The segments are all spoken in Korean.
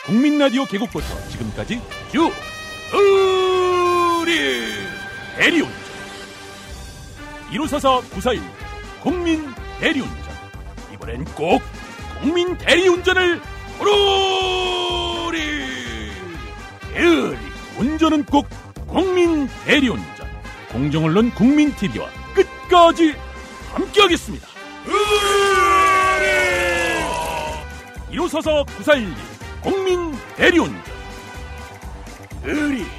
국민라디오 개국부터 지금까지 쭉 우리 대리운전 1544-941 국민 대리운전, 이번엔 꼭 국민 대리운전을 부르리. 대리 운전은 꼭 국민 대리운전. 공정언론 국민TV와 끝까지 함께하겠습니다. 1544-941 국민 대리운전. 의리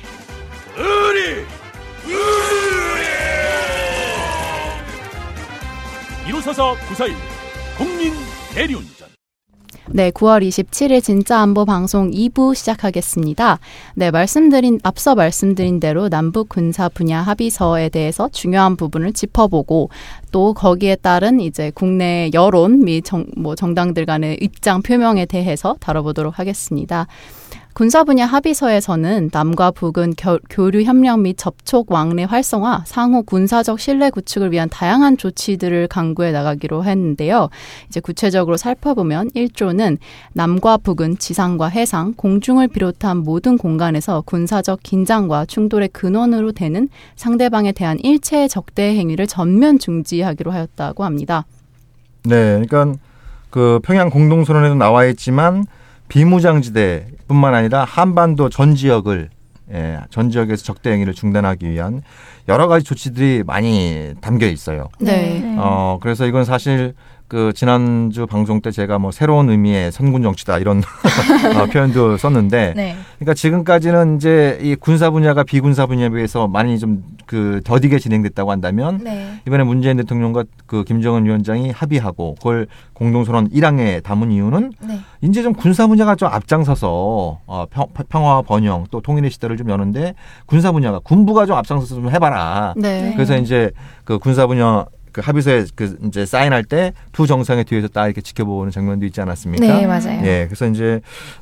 1544-941 국민 대리운전. 네, 9월 27일 진짜 안보 방송 2부 시작하겠습니다. 네, 앞서 말씀드린 대로 남북 군사 분야 합의서에 대해서 중요한 부분을 짚어보고 또 거기에 따른 이제 국내 여론 및 정당들 간의 입장 표명에 대해서 다뤄보도록 하겠습니다. 군사 분야 합의서에서는 남과 북은 교류 협력 및 접촉 왕래 활성화, 상호 군사적 신뢰 구축을 위한 다양한 조치들을 강구해 나가기로 했는데요. 이제 구체적으로 살펴보면 1조는 남과 북은 지상과 해상, 공중을 비롯한 모든 공간에서 군사적 긴장과 충돌의 근원으로 되는 상대방에 대한 일체의 적대 행위를 전면 중지하기로 하였다고 합니다. 네, 그러니까 그 평양 공동선언에도 나와 있지만 비무장지대뿐만 아니라 한반도 전 지역에서 적대 행위를 중단하기 위한 여러 가지 조치들이 많이 담겨 있어요. 네. 그래서 이건 사실 그 지난주 방송 때 제가 뭐 새로운 의미의 선군 정치다 이런 표현도 썼는데, 네. 그러니까 지금까지는 이제 이 군사 분야가 비군사 분야에 비해서 많이 좀 그 더디게 진행됐다고 한다면, 네. 이번에 문재인 대통령과 그 김정은 위원장이 합의하고 그걸 공동선언 1항에 담은 이유는 네. 이제 좀 군사 분야가 좀 앞장서서 평화 번영 또 통일의 시대를 좀 여는데 군사 분야가 군부가 좀 앞장서서 좀 해봐라. 네. 그래서 이제 그 군사 분야 그 합의서에 그 이제 사인할 때 두 정상의 뒤에서 딱 이렇게 지켜보는 장면도 있지 않았습니까? 네, 맞아요. 예, 그래서 이제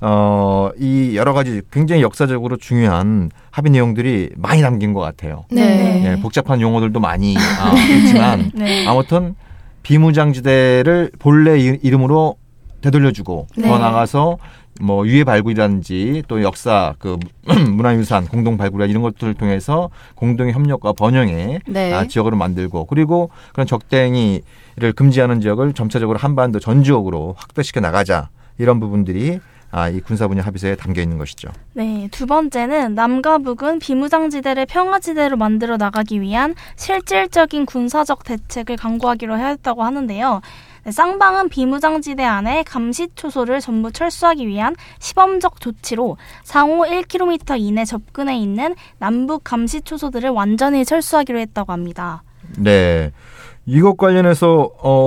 이 여러 가지 굉장히 역사적으로 중요한 합의 내용들이 많이 담긴 것 같아요. 네. 예, 복잡한 용어들도 많이 있지만 네. 아무튼 비무장지대를 본래 이름으로 되돌려주고 네. 더 나가서 뭐 유해 발굴이라든지 또 역사 그 문화유산 공동 발굴 이런 것들을 통해서 공동의 협력과 번영의 네. 지역으로 만들고, 그리고 그런 적대행위를 금지하는 지역을 점차적으로 한반도 전 지역으로 확대시켜 나가자, 이런 부분들이 이 군사 분야 합의서에 담겨 있는 것이죠. 네, 두 번째는 남과 북은 비무장지대를 평화지대로 만들어 나가기 위한 실질적인 군사적 대책을 강구하기로 하였다고 하는데요. 네, 쌍방은 비무장지대 안에 감시초소를 전부 철수하기 위한 시범적 조치로 상호 1km 이내 접근해 있는 남북 감시초소들을 완전히 철수하기로 했다고 합니다. 네, 이것 관련해서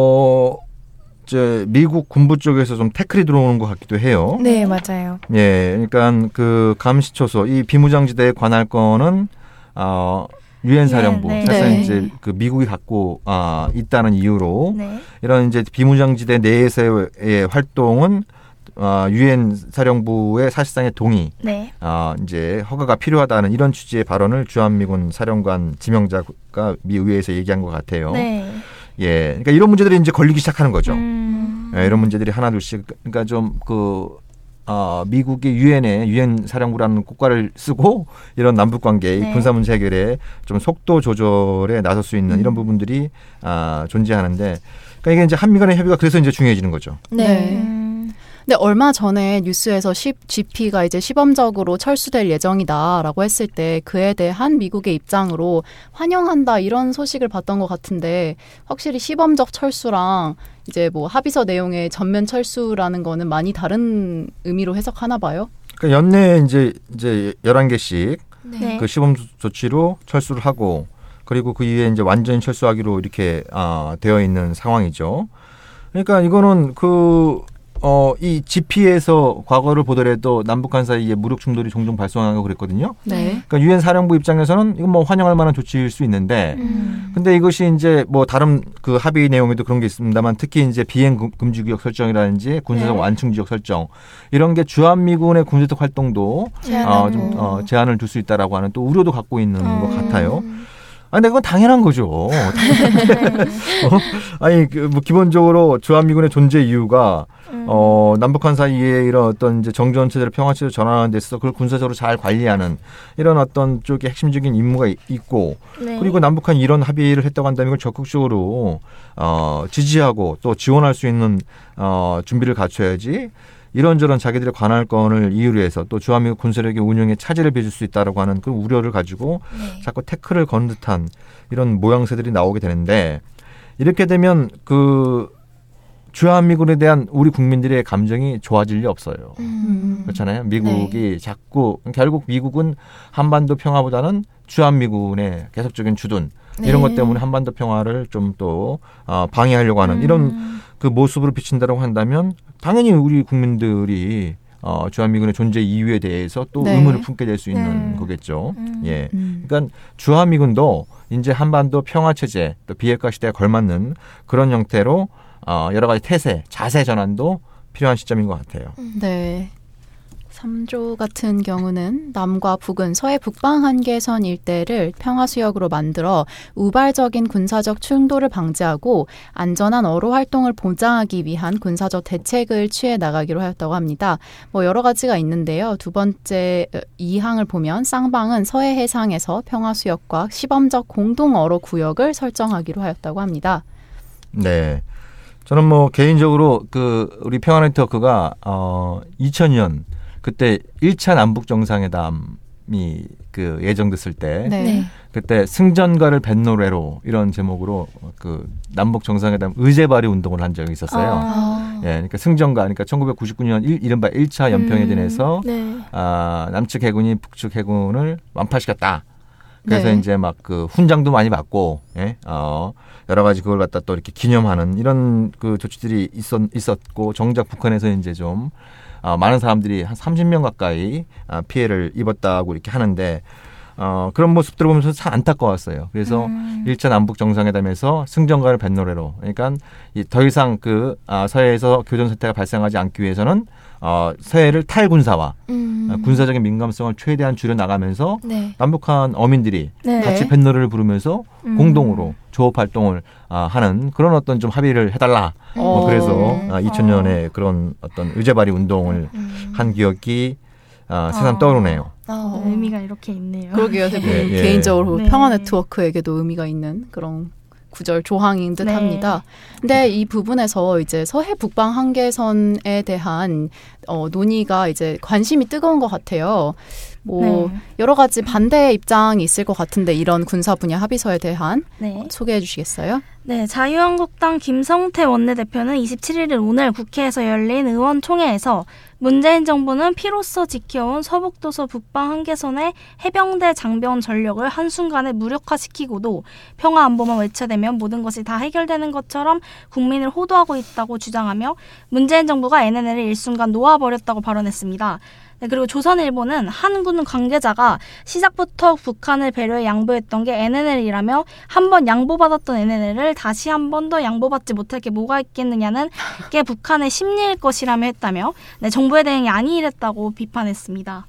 이제 미국 군부 쪽에서 좀 태클이 들어오는 것 같기도 해요. 네, 맞아요. 예, 그러니까 그 감시초소 이 비무장지대에 관할 거는 유엔 사령부, 네. 사실 네. 이제 그 미국이 갖고 있다는 이유로 네. 이런 이제 비무장지대 내에서의 활동은 유엔 사령부의 사실상의 동의, 네. 이제 허가가 필요하다는 이런 취지의 발언을 주한미군 사령관 지명자가 미 의회에서 얘기한 것 같아요. 네. 예, 그러니까 이런 문제들이 이제 걸리기 시작하는 거죠. 네. 이런 문제들이 하나둘씩, 그러니까 좀 미국이 유엔 사령부라는 국가를 쓰고 이런 남북 관계, 네. 군사 문제 해결에 좀 속도 조절에 나설 수 있는 이런 부분들이 존재하는데, 그러니까 이게 이제 한미 간의 협의가 그래서 이제 중요해지는 거죠. 네. 근데 얼마 전에 뉴스에서 GP가 이제 시범적으로 철수될 예정이다라고 했을 때 그에 대한 미국의 입장으로 환영한다 이런 소식을 봤던 것 같은데, 확실히 시범적 철수랑 이제 뭐 합의서 내용의 전면 철수라는 거는 많이 다른 의미로 해석하나 봐요. 그러니까 연내에 이제 11개씩 네. 그 시범 조치로 철수를 하고, 그리고 그 이후에 이제 완전히 철수하기로 이렇게 되어 있는 상황이죠. 그러니까 이거는 이 GP에서 과거를 보더라도 남북한 사이에 무력 충돌이 종종 발생하고 그랬거든요. 네. 그러니까 유엔 사령부 입장에서는 이건 뭐 환영할 만한 조치일 수 있는데, 근데 이것이 이제 뭐 다른 그 합의 내용에도 그런 게 있습니다만, 특히 이제 비행 금지 구역 설정이라든지 군사적 네. 완충 지역 설정, 이런 게 주한미군의 군사적 활동도 좀 제한을 둘 수 있다라고 하는 또 우려도 갖고 있는 것 같아요. 근데 그건 당연한 거죠. 아니, 뭐 기본적으로 주한미군의 존재 이유가 남북한 사이에 이런 어떤 이제 정전 체제를 평화 체제로 전환하는 데 있어서 그걸 군사적으로 잘 관리하는 이런 어떤 쪽의 핵심적인 임무가 있고, 네. 그리고 남북한 이런 합의를 했다고 한다면 이걸 적극적으로 지지하고 또 지원할 수 있는 준비를 갖춰야지. 이런저런 자기들의 관할권을 이유로 해서 또 주한미군 군사력의 운영에 차질을 빚을 수 있다라고 하는 그 우려를 가지고 자꾸 태클을 거는 듯한 이런 모양새들이 나오게 되는데, 이렇게 되면 그 주한미군에 대한 우리 국민들의 감정이 좋아질 리 없어요. 그렇잖아요. 미국이 자꾸 결국 미국은 한반도 평화보다는 주한미군의 계속적인 주둔 이런 것 때문에 한반도 평화를 좀 또 방해하려고 하는 이런 그 모습으로 비친다고 한다면 당연히 우리 국민들이 주한미군의 존재 이유에 대해서 또 의문을 품게 될 수 있는 거겠죠. 예, 그러니까 주한미군도 이제 한반도 평화 체제 또 비핵화 시대에 걸맞는 그런 형태로 여러 가지 태세, 자세 전환도 필요한 시점인 것 같아요. 네. 3조 같은 경우는 남과 북은 서해 북방 한계선 일대를 평화수역으로 만들어 우발적인 군사적 충돌을 방지하고 안전한 어로 활동을 보장하기 위한 군사적 대책을 취해 나가기로 하였다고 합니다. 뭐 여러 가지가 있는데요. 두 번째 2항을 보면 쌍방은 서해 해상에서 평화수역과 시범적 공동 어로 구역을 설정하기로 하였다고 합니다. 네. 저는 뭐 개인적으로 그 우리 평화네트워크가 2000년 그때 1차 남북 정상회담이 그 예정됐을 때 그때 승전가를 뱃노래로 이런 제목으로 그 남북 정상회담 의제 발의 운동을 한 적이 있었어요. 예, 그러니까 승전가, 그러니까 1999년 이른바 1차 연평해전에서 남측 해군이 북측 해군을 완파시켰다. 그래서 이제 막 그 훈장도 많이 받고, 예, 여러 가지 그걸 갖다 또 이렇게 기념하는 이런 그 조치들이 있었고, 정작 북한에서 이제 좀 많은 사람들이 한 30명 가까이 피해를 입었다고 이렇게 하는데, 그런 모습들을 보면서 참 안타까웠어요. 그래서 1차 남북 정상회담에서 승전가를 뱃노래로, 그러니까 더 이상 그 서해에서 교전 사태가 발생하지 않기 위해서는 서해를 탈군사화, 군사적인 민감성을 최대한 줄여나가면서 남북한 어민들이 같이 뱃노래를 부르면서 공동으로 조업 활동을 하는 그런 어떤 좀 합의를 해달라. 그래서 2000년에 그런 어떤 의제 발의 운동을 한 기억이 새삼 떠오르네요. 의미가 이렇게 있네요. 그러게요. 되게 개인적으로 평화네트워크에게도 의미가 있는 그런 구절 조항인 듯합니다. 근데 이 부분에서 이제 서해 북방 한계선에 대한 논의가 이제 관심이 뜨거운 것 같아요. 뭐 여러 가지 반대 입장이 있을 것 같은데 이런 군사 분야 합의서에 대한 소개해 주시겠어요? 네, 자유한국당 김성태 원내대표는 27일 오늘 국회에서 열린 의원총회에서 문재인 정부는 피로써 지켜온 서북도서 북방 한계선의 해병대 장병 전력을 한순간에 무력화시키고도 평화안보만 외쳐대면 모든 것이 다 해결되는 것처럼 국민을 호도하고 있다고 주장하며 문재인 정부가 NNL을 일순간 놓아버렸다고 발언했습니다. 네, 그리고 조선일보는 한 군 관계자가 시작부터 북한을 배려해 양보했던 게 NNL이라며 한 번 양보받았던 NNL을 다시 한 번 더 양보받지 못할 게 뭐가 있겠느냐는 게 북한의 심리일 것이라며 했다며 정부의 대응이 아니랬다고 비판했습니다.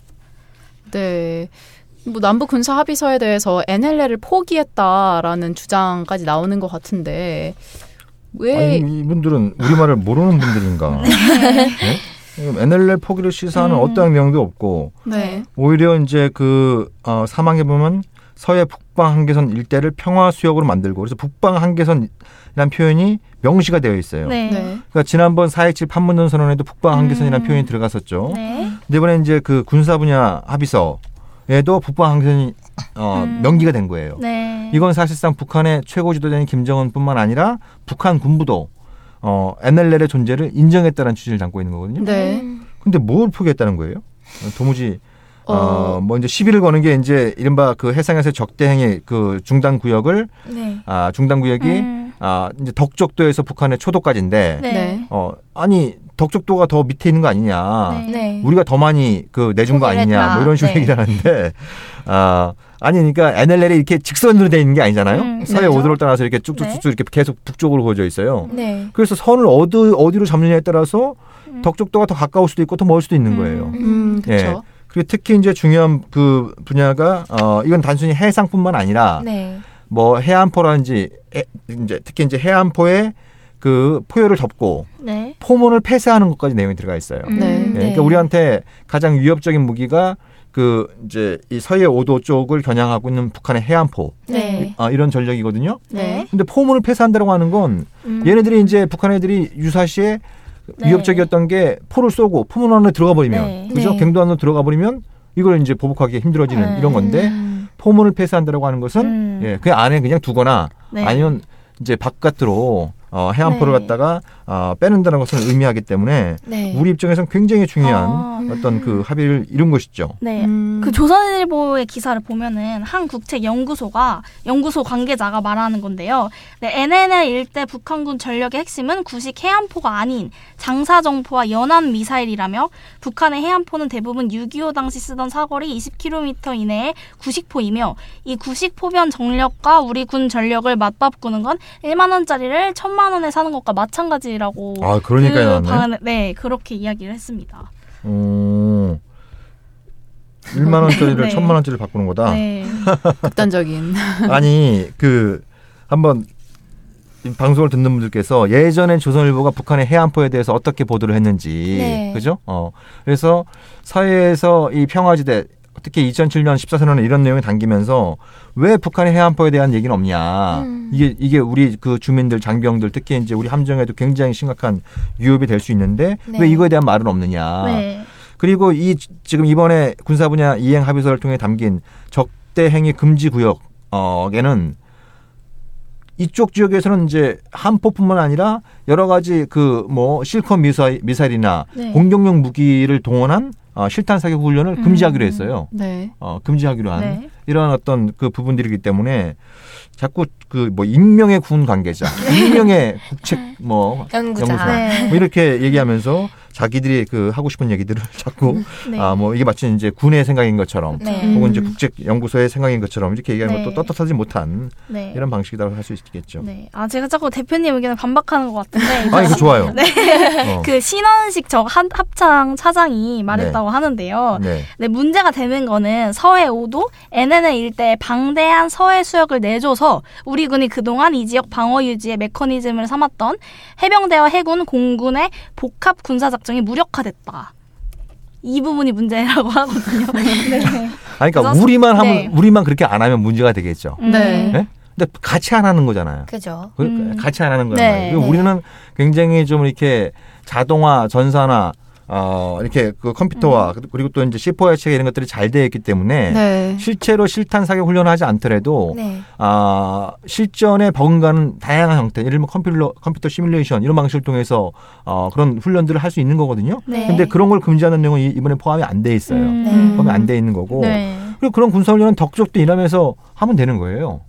네. 뭐 남북 군사 합의서에 대해서 NLL을 포기했다라는 주장까지 나오는 것 같은데 왜 아니, 이분들은 우리말을 모르는 분들인가? 네? NLL 포기를 시사하는 어떠한 내용도 없고 오히려 이제 그 사망해 보면 서해 북방 한계선 일대를 평화 수역으로 만들고 그래서 북방 한계선이라는 표현이 명시가 되어 있어요. 그러니까 지난번 4.27 판문점 선언에도 북방 한계선이라는 표현이 들어갔었죠. 근데 이번에 이제 그 군사 분야 합의서에도 북방 한계선이 명기가 된 거예요. 이건 사실상 북한의 최고 지도자인 김정은뿐만 아니라 북한 군부도 NLL의 존재를 인정했다는 취지를 담고 있는 거거든요. 근데 뭘 포기했다는 거예요? 도무지 뭐 이제 시비를 거는 게 이제 이른바 그 해상에서 적대행위 그 중단 구역을 중단 구역이 이제 덕적도에서 북한의 초도까지인데 아니 덕적도가 더 밑에 있는 거 아니냐? 우리가 더 많이 그 내준 거 아니냐? 뭐 이런 식으로 얘기를 하는데 아니 그러니까 NLL이 이렇게 직선으로 돼 있는 게 아니잖아요. 서해 5도를 따라서 이렇게 쭉쭉쭉 이렇게 계속 북쪽으로 그어져 있어요. 그래서 선을 어디로 잡느냐에 따라서 덕적도가 더 가까울 수도 있고 더 멀 수도 있는 거예요. 그렇죠. 그리고 특히 이제 중요한 그 분야가 이건 단순히 해상뿐만 아니라 뭐 해안포라든지 이제 특히 이제 해안포의 그 포효를 덮고 네. 포문을 폐쇄하는 것까지 내용이 들어가 있어요. 네. 그러니까 우리한테 가장 위협적인 무기가 그 이제 이 서해 5도 쪽을 겨냥하고 있는 북한의 해안포 네. 이런 전력이거든요. 네. 근데 포문을 폐쇄한다고 하는 건 얘네들이 이제 북한 애들이 유사시에 네. 위협적이었던 게 포를 쏘고 포문 안으로 들어가 버리면 네. 그죠? 네. 갱도 안으로 들어가 버리면 이걸 이제 보복하기 힘들어지는 네. 이런 건데 포문을 폐쇄한다고 하는 것은 예, 그 안에 그냥 두거나 네. 아니면 이제 바깥으로 해안포를 네. 갖다가 빼는다는 것을 의미하기 때문에 네. 우리 입장에서는 굉장히 중요한 어떤 그 합의를 이룬 것이죠. 네. 그 조선일보의 기사를 보면은 한 국책연구소 관계자가 말하는 건데요. 네, NNL 일대 북한군 전력의 핵심은 구식 해안포가 아닌 장사정포와 연안 미사일이라며 북한의 해안포는 대부분 6.25 당시 쓰던 사거리 20km 이내의 구식포이며 이 구식포변 정력과 우리 군 전력을 맞바꾸는 건 1만 원짜리를 1,000만 원에 사는 것과 마찬가지라고. 아, 그러니까 나왔네. 네, 그렇게 이야기를 했습니다. 1만 원짜리를 네. 1,000만 원짜리를 바꾸는 거다. 네. 극단적인. 아니 그 한번 이 방송을 듣는 분들께서 예전에 조선일보가 북한의 해안포에 대해서 어떻게 보도를 했는지 네. 그죠? 그래서 서해에서 이 평화지대 특히 2007년 14선언에 이런 내용이 담기면서 왜 북한의 해안포에 대한 얘기는 없냐. 이게 우리 그 주민들 장병들 특히 이제 우리 함정에도 굉장히 심각한 위협이 될 수 있는데 네. 왜 이거에 대한 말은 없느냐. 네. 그리고 지금 이번에 군사 분야 이행 합의서를 통해 담긴 적대 행위 금지 구역에는 이쪽 지역에서는 이제 한포뿐만 아니라 여러 가지 그 뭐 실컷 미사일이나 네. 공격용 무기를 동원한 실탄 사격 훈련을 금지하기로 했어요. 네. 금지하기로 한 네. 이런 어떤 그 부분들이기 때문에 자꾸 그 뭐 익명의 군 관계자, 익명의 국책 뭐 연구자. 네. 뭐 이렇게 얘기하면서 자기들이 그 하고 싶은 얘기들을 자꾸 네. 뭐 이게 마치 이제 군의 생각인 것처럼 네. 혹은 이제 국책연구소의 생각인 것처럼 이렇게 얘기하는 네. 것도 떳떳하지 못한 네. 이런 방식이라고 할 수 있겠죠. 네. 아, 제가 자꾸 대표님 의견을 반박하는 것 같은데. 아, 이거 좋아요. 네. 그 신원식 합창 차장이 말했다고 하는데요. 네. 네, 문제가 되는 거는 서해 5도 NNL 일대에 방대한 서해 수역을 내줘서 우리 군이 그동안 이 지역 방어 유지의 메커니즘을 삼았던 해병대와 해군, 공군의 복합 군사작전이 무력화됐다. 이 부분이 문제라고 하거든요. 네. 아니, 그러니까 그래서- 우리만 하면 네. 우리만 그렇게 안 하면 문제가 되겠죠. 네. 네? 근데 같이 안 하는 거잖아요. 그죠. 같이 안 하는 거란 네. 말이에요. 그리고 우리는 굉장히 좀 이렇게 자동화, 전산화, 이렇게 그 컴퓨터와 그리고 또 이제 C4 해체 이런 것들이 잘 되어 있기 때문에 네. 실제로 실탄 사격 훈련을 하지 않더라도 네. 실전에 버금가는 다양한 형태, 예를 들면 컴퓨터 시뮬레이션 이런 방식을 통해서 그런 훈련들을 할 수 있는 거거든요. 네. 근데 그런 걸 금지하는 내용은 이번에 포함이 안 돼 있어요. 네. 포함이 안 돼 있는 거고. 네. 그리고 그런 군사훈련은 덕적도 일하면서 하면 되는 거예요.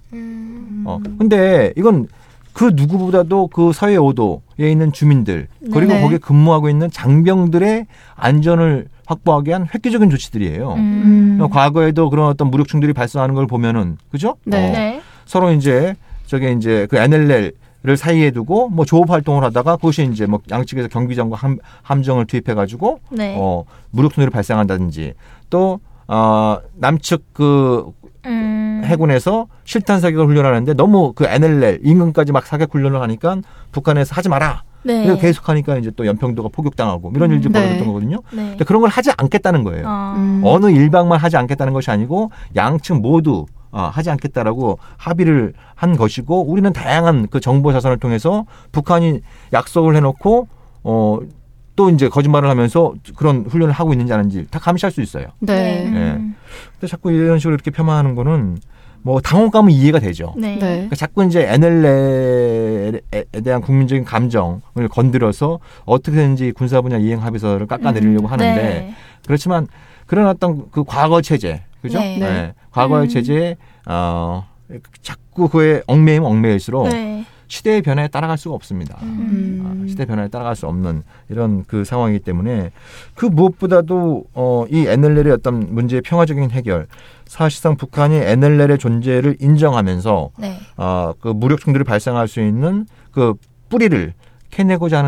근데 이건 그 누구보다도 그 서해 5도에 있는 주민들 그리고 네. 거기에 근무하고 있는 장병들의 안전을 확보하기 위한 획기적인 조치들이에요. 과거에도 그런 어떤 무력 충돌이 발생하는 걸 보면은 그죠? 네. 네. 서로 이제 저게 이제 그 NLL을 사이에 두고 뭐 조업 활동을 하다가 그것이 이제 뭐 양측에서 경비정과 함정을 투입해 가지고 네. 무력 충돌이 발생한다든지 또 남측 그 해군에서 실탄 사격을 훈련하는데 너무 그 NLL 인근까지 막 사격 훈련을 하니까 북한에서 하지 마라. 네. 그래서 계속하니까 이제 또 연평도가 포격당하고 이런 일들이 네. 벌어졌던 거거든요. 네. 근데 그런 걸 하지 않겠다는 거예요. 아. 어느 일방만 하지 않겠다는 것이 아니고 양측 모두 하지 않겠다라고 합의를 한 것이고 우리는 다양한 그 정보 자산을 통해서 북한이 약속을 해놓고 또 이제 거짓말을 하면서 그런 훈련을 하고 있는지 아닌지 다 감시할 수 있어요. 네. 예. 근데 자꾸 이런 식으로 이렇게 폄하하는 거는 뭐 당혹감은 이해가 되죠. 네. 네. 그러니까 자꾸 이제 NLL에 대한 국민적인 감정을 건드려서 어떻게든지 군사 분야 이행 합의서를 깎아내리려고 하는데 네. 그렇지만 그런 어떤 그 과거 체제, 그죠? 네. 네. 과거의 체제에 자꾸 그에 얽매일수록 네. 시대의 변화에 따라갈 수가 없습니다. 시대 변화에 따라갈 수 없는 이런 그 상황이기 때문에 그 무엇보다도 이 NLL의 어떤 문제의 평화적인 해결, 사실상 북한이 NLL의 존재를 인정하면서 네. 그 무력 충돌이 발생할 수 있는 그 뿌리를 캐내고자 하는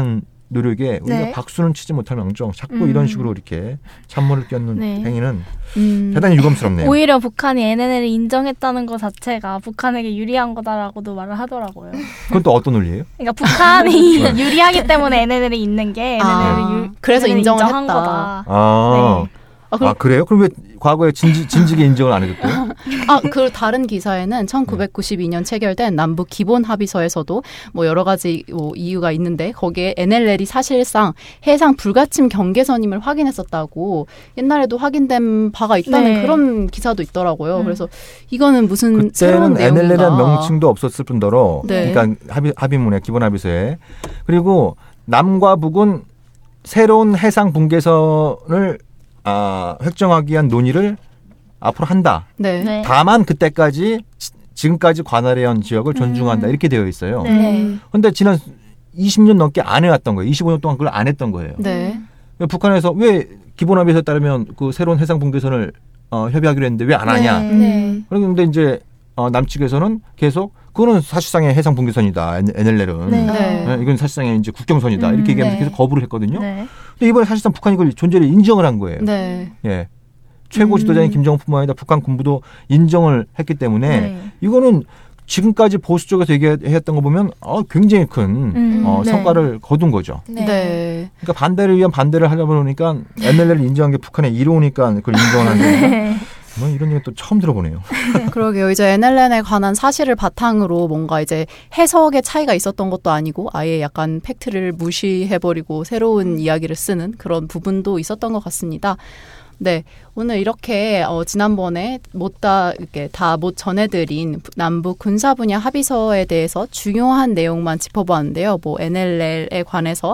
노력에 우리가 네. 박수는 치지 못할 망정 자꾸 이런 식으로 이렇게 찬물을 끼얹는 네. 행위는 대단히 유감스럽네요. 오히려 북한이 NLL을 인정했다는 것 자체가 북한에게 유리한 거다라고도 말을 하더라고요. 그건 또 어떤 논리예요? 그러니까 북한이 유리하기 때문에 NLL이 있는 게 NLL을 그래서 인정을 인정한 했다. 거다. 아, 네. 그래요? 그럼 왜 과거에 진즉에 인정을 안 해줬대요? 그 다른 기사에는 1992년 체결된 남북 기본 합의서에서도 뭐 여러 가지 뭐 이유가 있는데 거기에 NLL이 사실상 해상 불가침 경계선임을 확인했었다고 옛날에도 확인된 바가 있다는 네. 그런 기사도 있더라고요. 그래서 이거는 무슨 새로운 그때는 내용인가. NLL이라는 명칭도 없었을 뿐더러 네. 그러니까 합의문에 기본 합의서에 그리고 남과 북은 새로운 해상 분계선을 획정하기 위한 논의를 앞으로 한다. 네. 네. 다만 그때까지 지금까지 관할해온 지역을 존중한다. 이렇게 되어 있어요. 네. 그런데 지난 20년 넘게 안 해왔던 거예요. 25년 동안 그걸 안 했던 거예요. 네. 북한에서 왜 기본합의서에 따르면 그 새로운 해상 분계선을 협의하기로 했는데 왜 안 하냐. 네. 그런데 이제 남측에서는 계속 그거는 사실상의 해상 분계선이다. NLL은. 네. 네. 이건 사실상의 이제 국경선이다. 이렇게 얘기하면서 네. 계속 거부를 했거든요. 네. 근데 이번에 사실상 북한이 그걸 존재를 인정을 한 거예요. 네. 예. 최고 지도자인 김정은뿐만 아니라 북한 군부도 인정을 했기 때문에 네. 이거는 지금까지 보수 쪽에서 얘기했던 거 보면 굉장히 큰 네. 성과를 거둔 거죠. 네. 그러니까 반대를 위한 반대를 하려고 그러니까 NLL을 인정한 게 북한의 이로우니까 그걸 인정하는 거예요. 뭐 이런 얘기 또 처음 들어보네요. 그러게요. 이제 NLL에 관한 사실을 바탕으로 뭔가 이제 해석의 차이가 있었던 것도 아니고 아예 약간 팩트를 무시해버리고 새로운 이야기를 쓰는 그런 부분도 있었던 것 같습니다. 네, 오늘 이렇게 지난번에 이렇게 다 못 전해드린 남북 군사 분야 합의서에 대해서 중요한 내용만 짚어보았는데요. 뭐 NLL에 관해서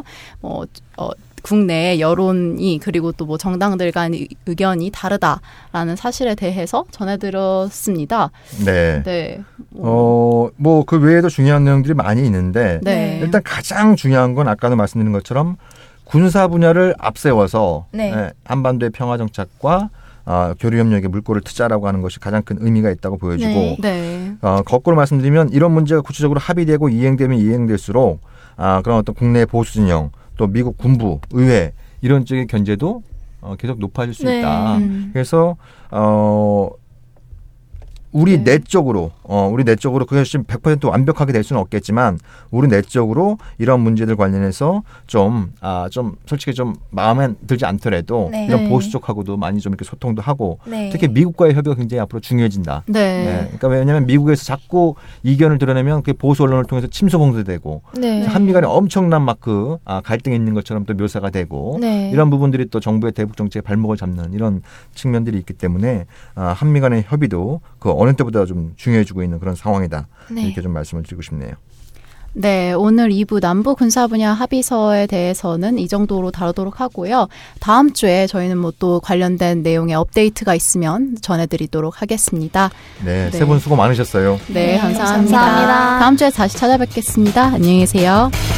국내 여론이 그리고 또 뭐 정당들 간 의견이 다르다라는 사실에 대해서 전해드렸습니다. 네. 네. 뭐 그 외에도 중요한 내용들이 많이 있는데 네. 일단 가장 중요한 건 아까도 말씀드린 것처럼 군사 분야를 앞세워서 네. 한반도의 평화 정착과 교류 협력에 물꼬를 트자라고 하는 것이 가장 큰 의미가 있다고 보여지고 네. 네. 거꾸로 말씀드리면 이런 문제가 구체적으로 합의되고 이행되면 이행될수록 그런 어떤 국내 보수 진영 또 미국 군부, 의회 이런 쪽의 견제도 계속 높아질 수 네. 있다. 그래서 우리 내적으로 그게 지금 100% 완벽하게 될 수는 없겠지만 우리 내적으로 이런 문제들 관련해서 좀 솔직히 좀 마음에 들지 않더라도 네. 이런 네. 보수 쪽하고도 많이 좀 이렇게 소통도 하고 네. 특히 미국과의 협의가 굉장히 앞으로 중요해진다. 네. 네. 그러니까 왜냐하면 미국에서 자꾸 이견을 드러내면 그게 보수 언론을 통해서 침소봉쇄되고 네. 한미 간에 엄청난 갈등이 있는 것처럼 또 묘사가 되고 네. 이런 부분들이 또 정부의 대북 정책의 발목을 잡는 이런 측면들이 있기 때문에 한미 간의 협의도 그 어느 때보다 좀 중요해지고 있는 그런 상황이다. 네. 이렇게 좀 말씀을 드리고 싶네요. 네, 오늘 2부 남북 군사 분야 합의서에 대해서는 이 정도로 다루도록 하고요. 다음 주에 저희는 뭐 또 관련된 내용의 업데이트가 있으면 전해드리도록 하겠습니다. 네, 네. 세 분 수고 많으셨어요. 네, 감사합니다. 감사합니다. 다음 주에 다시 찾아뵙겠습니다. 안녕히 계세요.